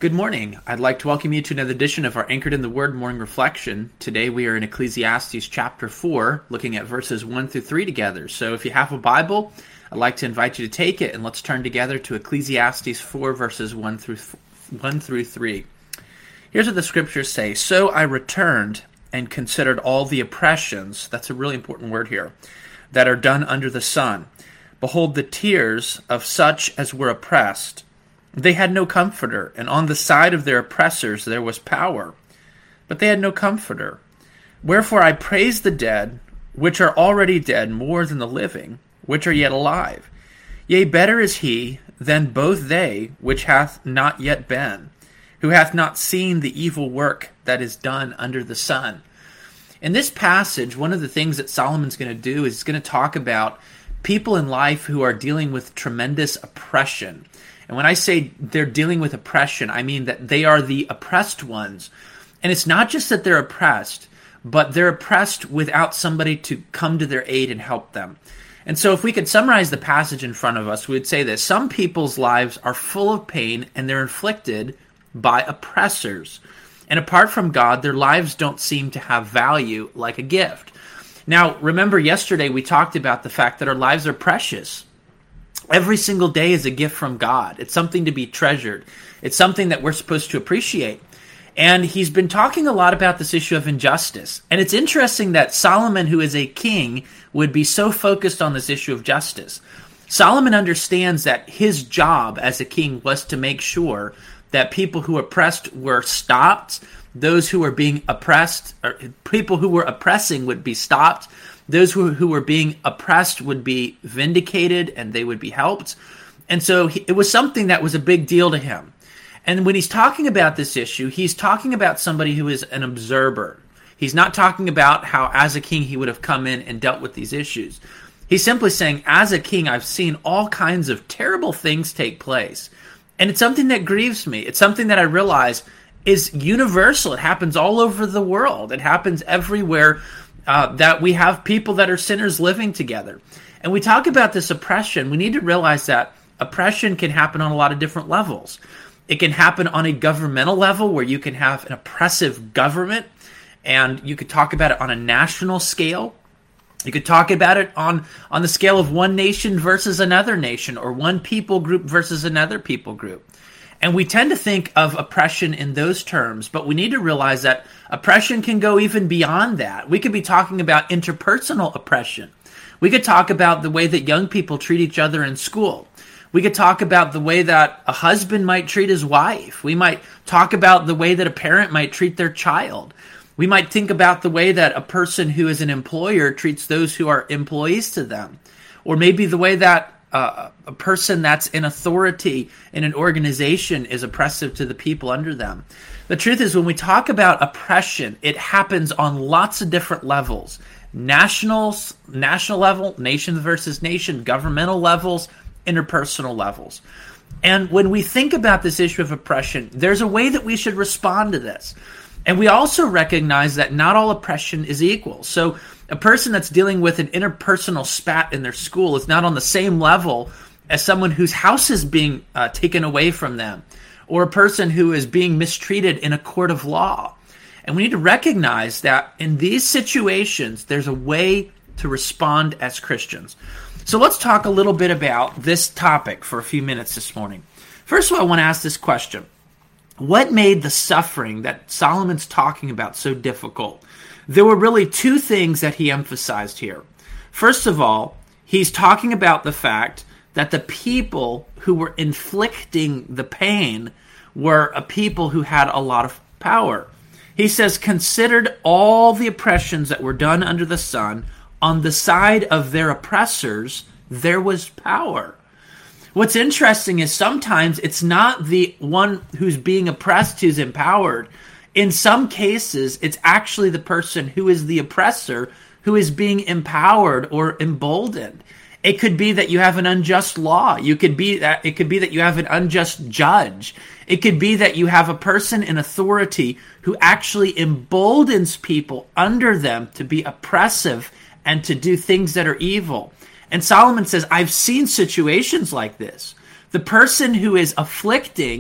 Good morning. I'd like to welcome you to another edition of our Anchored in the Word morning reflection. Today we are in Ecclesiastes chapter 4, looking at verses 1 through 3 together. So if you have a Bible, I'd like to invite you to take it, and let's turn together to Ecclesiastes 4, verses 1 through 3. Here's what the scriptures say. So I returned and considered all the oppressions, that's a really important word here, that are done under the sun. Behold, the tears of such as were oppressed. They had no comforter, and on the side of their oppressors there was power. But they had no comforter. Wherefore I praise the dead, which are already dead, more than the living, which are yet alive. Yea, better is he than both they, which hath not yet been, who hath not seen the evil work that is done under the sun. In this passage, one of the things that Solomon's going to do is he's going to talk about people in life who are dealing with tremendous oppression. And when I say they're dealing with oppression, I mean that they are the oppressed ones. And it's not just that they're oppressed, but they're oppressed without somebody to come to their aid and help them. And so if we could summarize the passage in front of us, we would say this. Some people's lives are full of pain and they're inflicted by oppressors. And apart from God, their lives don't seem to have value like a gift. Now, remember yesterday we talked about the fact that our lives are precious. Every single day is a gift from God. It's something to be treasured. It's something that we're supposed to appreciate. And he's been talking a lot about this issue of injustice. And it's interesting that Solomon, who is a king, would be so focused on this issue of justice. Solomon understands that his job as a king was to make sure that people who oppressed were stopped, those who were being oppressed, or people who were oppressing would be stopped, those who were being oppressed would be vindicated and they would be helped. And so it was something that was a big deal to him. And when he's talking about this issue, he's talking about somebody who is an observer. He's not talking about how as a king he would have come in and dealt with these issues. He's simply saying, as a king, I've seen all kinds of terrible things take place. And it's something that grieves me. It's something that I realize is universal. It happens all over the world. It happens everywhere that we have people that are sinners living together. And we talk about this oppression. We need to realize that oppression can happen on a lot of different levels. It can happen on a governmental level where you can have an oppressive government, and you could talk about it on a national scale. You could talk about it on the scale of one nation versus another nation, or one people group versus another people group. And we tend to think of oppression in those terms, but we need to realize that oppression can go even beyond that. We could be talking about interpersonal oppression. We could talk about the way that young people treat each other in school. We could talk about the way that a husband might treat his wife. We might talk about the way that a parent might treat their child. We might think about the way that a person who is an employer treats those who are employees to them. Or maybe the way that a person that's in authority in an organization is oppressive to the people under them. The truth is, when we talk about oppression, it happens on lots of different levels. National level, nation versus nation, governmental levels, interpersonal levels. And when we think about this issue of oppression, there's a way that we should respond to this. And we also recognize that not all oppression is equal. So a person that's dealing with an interpersonal spat in their school is not on the same level as someone whose house is being taken away from them, or a person who is being mistreated in a court of law. And we need to recognize that in these situations, there's a way to respond as Christians. So let's talk a little bit about this topic for a few minutes this morning. First of all, I want to ask this question. What made the suffering that Solomon's talking about so difficult? There were really two things that he emphasized here. First of all, he's talking about the fact that the people who were inflicting the pain were a people who had a lot of power. He says, considered all the oppressions that were done under the sun, on the side of their oppressors, there was power. What's interesting is sometimes it's not the one who's being oppressed who's empowered. In some cases, it's actually the person who is the oppressor who is being empowered or emboldened. It could be that you have an unjust law. It could be that you have an unjust judge. It could be that you have a person in authority who actually emboldens people under them to be oppressive and to do things that are evil. And Solomon says, I've seen situations like this. The person who is afflicting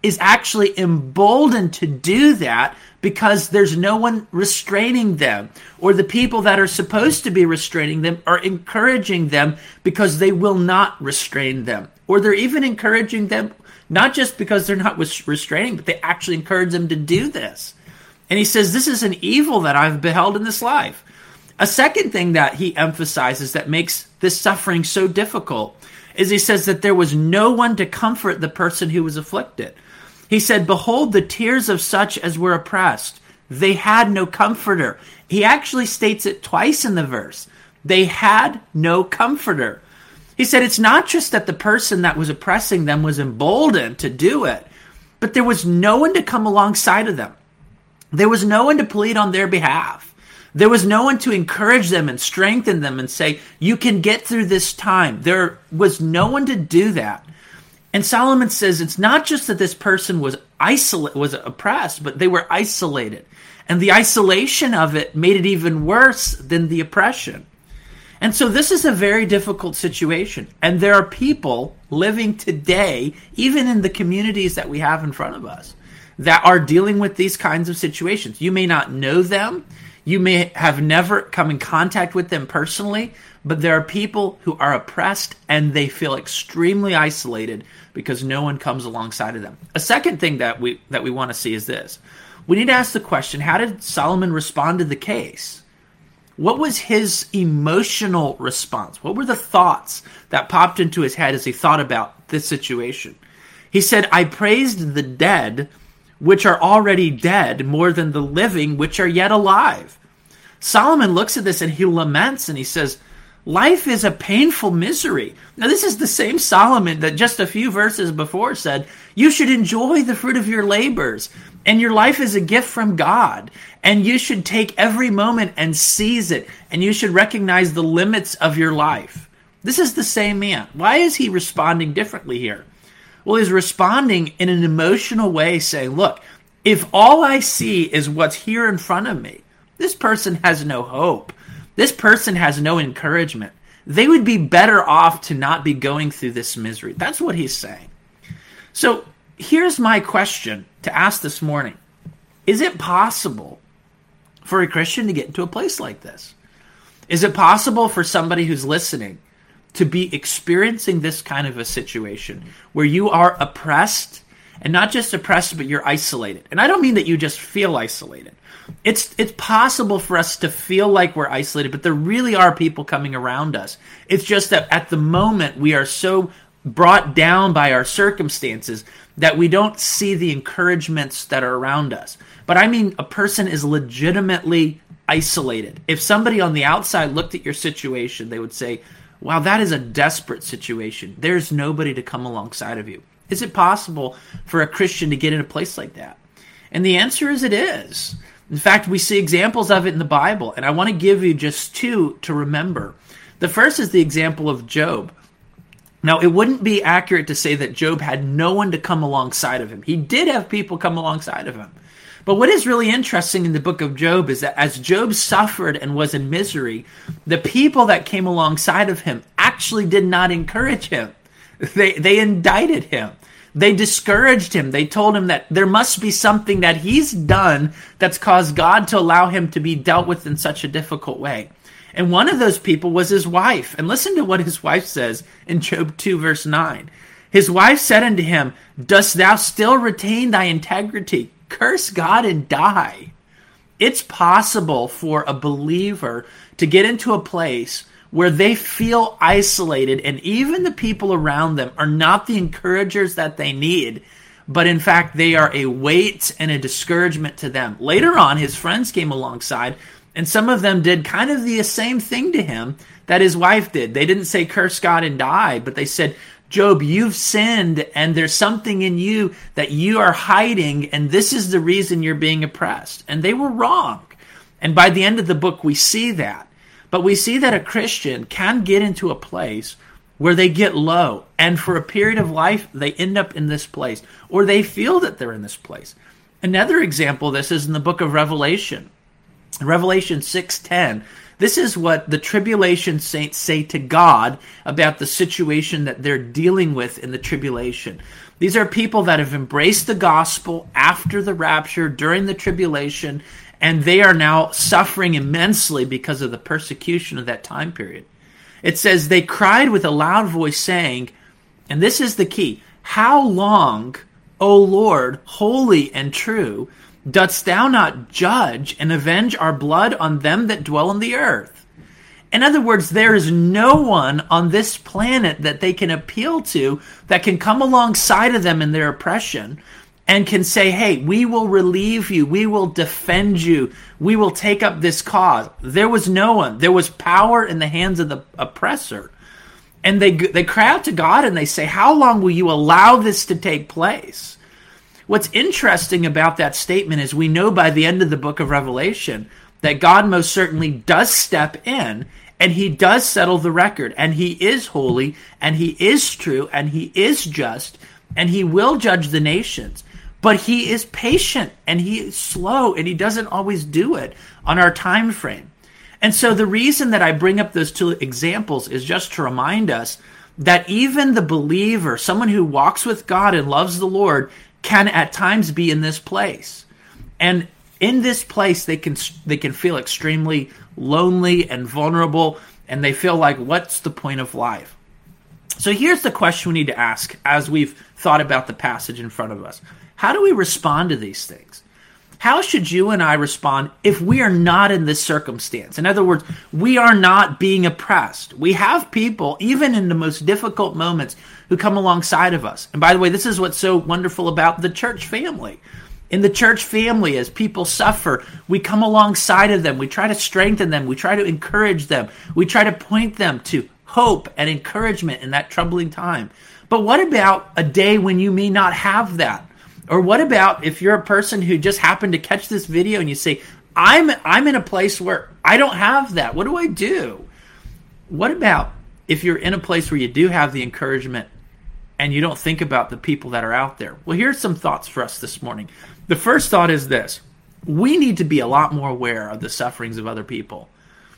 is actually emboldened to do that because there's no one restraining them, or the people that are supposed to be restraining them are encouraging them because they will not restrain them, or they're even encouraging them not just because they're not restraining, but they actually encourage them to do this. And he says, this is an evil that I've beheld in this life. A second thing that he emphasizes that makes this suffering so difficult is he says that there was no one to comfort the person who was afflicted. He said, behold, the tears of such as were oppressed. They had no comforter. He actually states it twice in the verse. They had no comforter. He said it's not just that the person that was oppressing them was emboldened to do it, but there was no one to come alongside of them. There was no one to plead on their behalf. There was no one to encourage them and strengthen them and say, you can get through this time. There was no one to do that. And Solomon says it's not just that this person was oppressed, but they were isolated. And the isolation of it made it even worse than the oppression. And so this is a very difficult situation. And there are people living today, even in the communities that we have in front of us, that are dealing with these kinds of situations. You may not know them. You may have never come in contact with them personally, but there are people who are oppressed and they feel extremely isolated because no one comes alongside of them. A second thing that we want to see is this. We need to ask the question, how did Solomon respond to the case? What was his emotional response? What were the thoughts that popped into his head as he thought about this situation? He said, I praised the dead, which are already dead, more than the living, which are yet alive. Solomon looks at this and he laments and he says, life is a painful misery. Now, this is the same Solomon that just a few verses before said, you should enjoy the fruit of your labors, and your life is a gift from God, and you should take every moment and seize it, and you should recognize the limits of your life. This is the same man. Why is he responding differently here? Well, he's responding in an emotional way, saying, look, if all I see is what's here in front of me, this person has no hope. This person has no encouragement. They would be better off to not be going through this misery. That's what he's saying. So here's my question to ask this morning. Is it possible for a Christian to get into a place like this? Is it possible for somebody who's listening to be experiencing this kind of a situation where you are oppressed, and not just oppressed, but you're isolated? And I don't mean that you just feel isolated. It's possible for us to feel like we're isolated, but there really are people coming around us. It's just that at the moment we are so brought down by our circumstances that we don't see the encouragements that are around us. But I mean, a person is legitimately isolated. If somebody on the outside looked at your situation, they would say, wow, that is a desperate situation. There's nobody to come alongside of you. Is it possible for a Christian to get in a place like that? And the answer is it is. In fact, we see examples of it in the Bible, and I want to give you just two to remember. The first is the example of Job. Now, it wouldn't be accurate to say that Job had no one to come alongside of him. He did have people come alongside of him. But what is really interesting in the book of Job is that as Job suffered and was in misery, the people that came alongside of him actually did not encourage him. They indicted him. They discouraged him. They told him that there must be something that he's done that's caused God to allow him to be dealt with in such a difficult way. And one of those people was his wife. And listen to what his wife says in Job 2, verse 9. His wife said unto him, dost thou still retain thy integrity? Curse God and die. It's possible for a believer to get into a place where they feel isolated, and even the people around them are not the encouragers that they need, but in fact they are a weight and a discouragement to them. Later on, his friends came alongside, and some of them did kind of the same thing to him that his wife did. They didn't say curse God and die, but they said, Job, you've sinned, and there's something in you that you are hiding, and this is the reason you're being oppressed. And they were wrong. And by the end of the book, we see that. But we see that a Christian can get into a place where they get low, and for a period of life, they end up in this place, or they feel that they're in this place. Another example of this is in the book of Revelation. Revelation 6:10. This is what the tribulation saints say to God about the situation that they're dealing with in the tribulation. These are people that have embraced the gospel after the rapture, during the tribulation, and they are now suffering immensely because of the persecution of that time period. It says, they cried with a loud voice saying, and this is the key, how long, O Lord, holy and true, dost thou not judge and avenge our blood on them that dwell on the earth? In other words, there is no one on this planet that they can appeal to that can come alongside of them in their oppression and can say, hey, we will relieve you, we will defend you, we will take up this cause. There was no one. There was power in the hands of the oppressor. And they cry out to God and they say, how long will you allow this to take place? What's interesting about that statement is we know by the end of the book of Revelation that God most certainly does step in and he does settle the record, and he is holy and he is true and he is just and he will judge the nations. But he is patient and he is slow and he doesn't always do it on our time frame. And so the reason that I bring up those two examples is just to remind us that even the believer, someone who walks with God and loves the Lord, can at times be in this place. And in this place, they can feel extremely lonely and vulnerable, and they feel like, what's the point of life? So here's the question we need to ask as we've thought about the passage in front of us. How do we respond to these things? How should you and I respond if we are not in this circumstance? In other words, we are not being oppressed. We have people, even in the most difficult moments, who come alongside of us. And by the way, this is what's so wonderful about the church family. In the church family, as people suffer, we come alongside of them. We try to strengthen them. We try to encourage them. We try to point them to hope and encouragement in that troubling time. But what about a day when you may not have that? Or what about if you're a person who just happened to catch this video and you say, I'm in a place where I don't have that. What do I do? What about if you're in a place where you do have the encouragement and you don't think about the people that are out there? Well, here's some thoughts for us this morning. The first thought is this. We need to be a lot more aware of the sufferings of other people.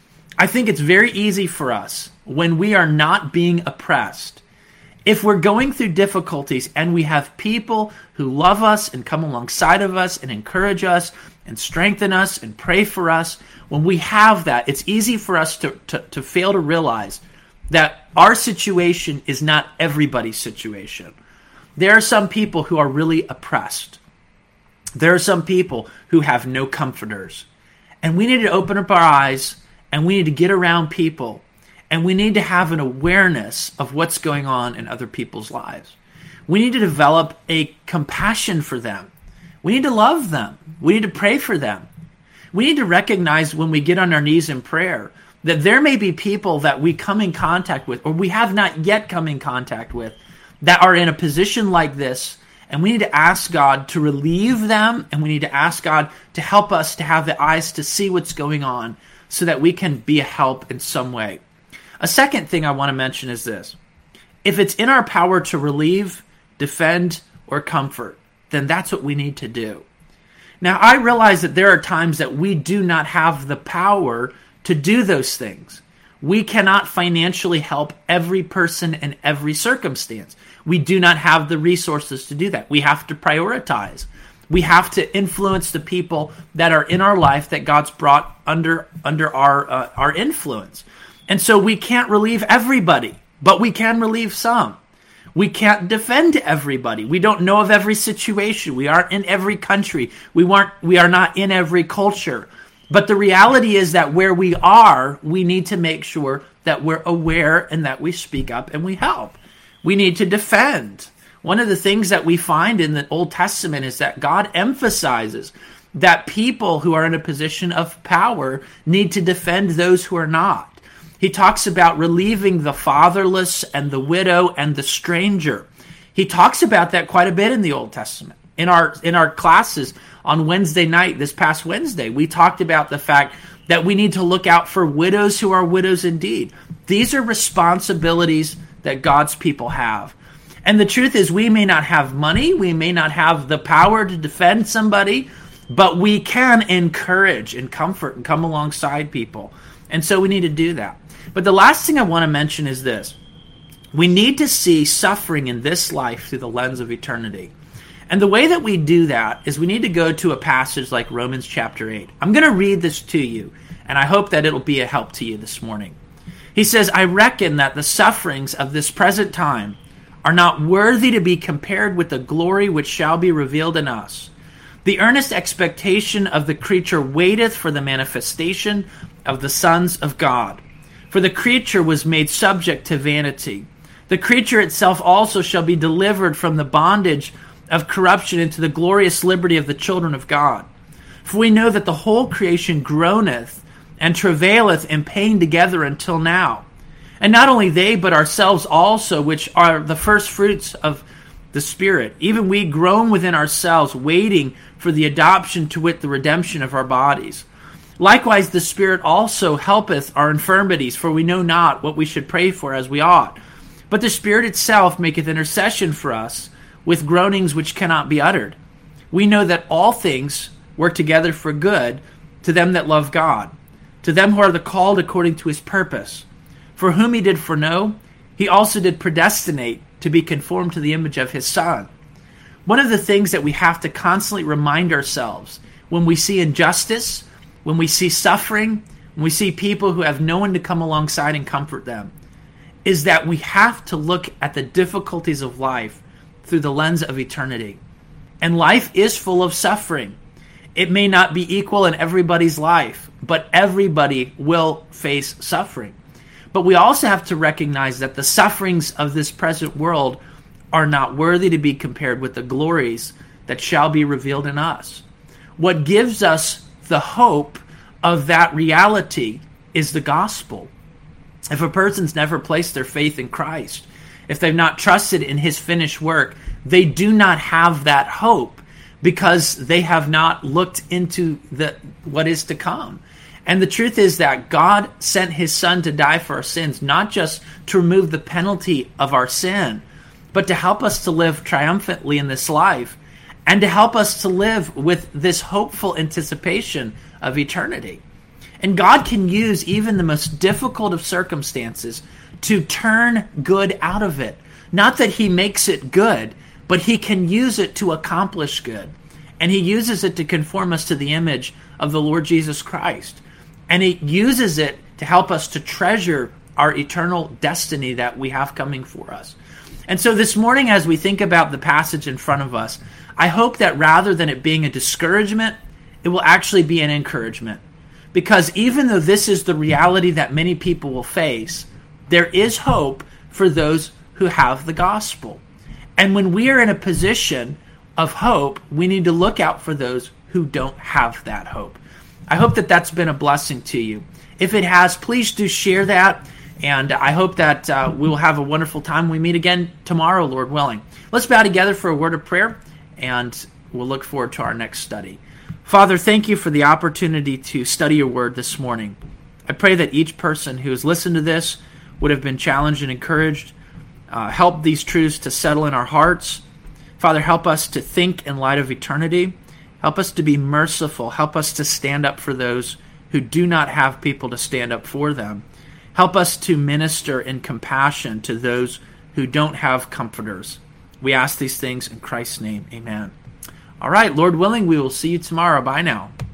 I think it's very easy for us when we are not being oppressed. If we're going through difficulties and we have people who love us and come alongside of us and encourage us and strengthen us and pray for us, when we have that, it's easy for us to fail to realize that our situation is not everybody's situation. There are some people who are really oppressed. There are some people who have no comforters. And we need to open up our eyes and we need to get around people. And we need to have an awareness of what's going on in other people's lives. We need to develop a compassion for them. We need to love them. We need to pray for them. We need to recognize when we get on our knees in prayer that there may be people that we come in contact with or we have not yet come in contact with that are in a position like this. And we need to ask God to relieve them, and we need to ask God to help us to have the eyes to see what's going on so that we can be a help in some way. A second thing I want to mention is this. If it's in our power to relieve, defend, or comfort, then that's what we need to do. Now, I realize that there are times that we do not have the power to do those things. We cannot financially help every person in every circumstance. We do not have the resources to do that. We have to prioritize. We have to influence the people that are in our life that God's brought under our influence. And so we can't relieve everybody, but we can relieve some. We can't defend everybody. We don't know of every situation. We aren't in every country. We are not in every culture. But the reality is that where we are, we need to make sure that we're aware and that we speak up and we help. We need to defend. One of the things that we find in the Old Testament is that God emphasizes that people who are in a position of power need to defend those who are not. He talks about relieving the fatherless and the widow and the stranger. He talks about that quite a bit in the Old Testament. In our classes on Wednesday night, this past Wednesday, we talked about the fact that we need to look out for widows who are widows indeed. These are responsibilities that God's people have. And the truth is, we may not have money, we may not have the power to defend somebody, but we can encourage and comfort and come alongside people. And so we need to do that. But the last thing I want to mention is this. We need to see suffering in this life through the lens of eternity. And the way that we do that is we need to go to a passage like Romans chapter 8. I'm going to read this to you, and I hope that it'll be a help to you this morning. He says, I reckon that the sufferings of this present time are not worthy to be compared with the glory which shall be revealed in us. The earnest expectation of the creature waiteth for the manifestation of the sons of God. For the creature was made subject to vanity. The creature itself also shall be delivered from the bondage of corruption into the glorious liberty of the children of God. For we know that the whole creation groaneth and travaileth in pain together until now. And not only they, but ourselves also, which are the first fruits of the Spirit, even we groan within ourselves, waiting for the adoption, to wit, the redemption of our bodies. Likewise, the Spirit also helpeth our infirmities, for we know not what we should pray for as we ought. But the Spirit itself maketh intercession for us with groanings which cannot be uttered. We know that all things work together for good to them that love God, to them who are the called according to his purpose. For whom he did foreknow, he also did predestinate to be conformed to the image of his Son. One of the things that we have to constantly remind ourselves when we see injustice, when we see suffering, when we see people who have no one to come alongside and comfort them, is that we have to look at the difficulties of life through the lens of eternity. And life is full of suffering. It may not be equal in everybody's life, but everybody will face suffering. But we also have to recognize that the sufferings of this present world are not worthy to be compared with the glories that shall be revealed in us. What gives us the hope of that reality is the gospel. If a person's never placed their faith in Christ, if they've not trusted in his finished work, they do not have that hope because they have not looked into what is to come. And the truth is that God sent his Son to die for our sins, not just to remove the penalty of our sin, but to help us to live triumphantly in this life and to help us to live with this hopeful anticipation of eternity. And God can use even the most difficult of circumstances to turn good out of it. Not that he makes it good, but he can use it to accomplish good. And he uses it to conform us to the image of the Lord Jesus Christ. And he uses it to help us to treasure our eternal destiny that we have coming for us. And so this morning, as we think about the passage in front of us, I hope that rather than it being a discouragement, it will actually be an encouragement. Because even though this is the reality that many people will face, there is hope for those who have the gospel. And when we are in a position of hope, we need to look out for those who don't have that hope. I hope that that's been a blessing to you. If it has, please do share that. And I hope that we will have a wonderful time. We meet again tomorrow, Lord willing. Let's bow together for a word of prayer, and we'll look forward to our next study. Father, thank you for the opportunity to study your word this morning. I pray that each person who has listened to this would have been challenged and encouraged. Help these truths to settle in our hearts. Father, help us to think in light of eternity. Help us to be merciful. Help us to stand up for those who do not have people to stand up for them. Help us to minister in compassion to those who don't have comforters. We ask these things in Christ's name. Amen. All right, Lord willing, we will see you tomorrow. Bye now.